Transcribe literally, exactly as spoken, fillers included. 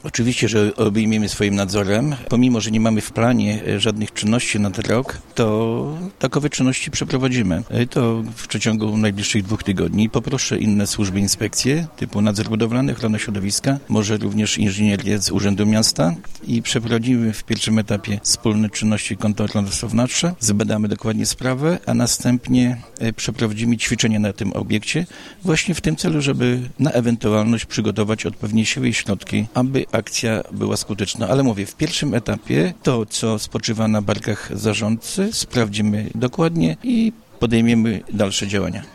Oczywiście, że obejmiemy swoim nadzorem. Pomimo, że nie mamy w planie żadnych czynności na ten rok, to takowe czynności przeprowadzimy. To w przeciągu najbliższych dwóch tygodni. Poproszę inne służby, inspekcje typu nadzór budowlany, ochrona środowiska, może również inżynierię z Urzędu Miasta i przeprowadzimy w pierwszym etapie wspólne czynności kontrolno-rozpoznawcze, zbadamy dokładnie sprawę, a następnie przeprowadzimy ćwiczenia na tym obiekcie właśnie w tym celu, żeby na ewentualność przygotować odpowiednie siły i środki, aby akcja była skuteczna. Ale mówię, w pierwszym etapie to, co spoczywa na barkach zarządcy, sprawdzimy dokładnie i podejmiemy dalsze działania.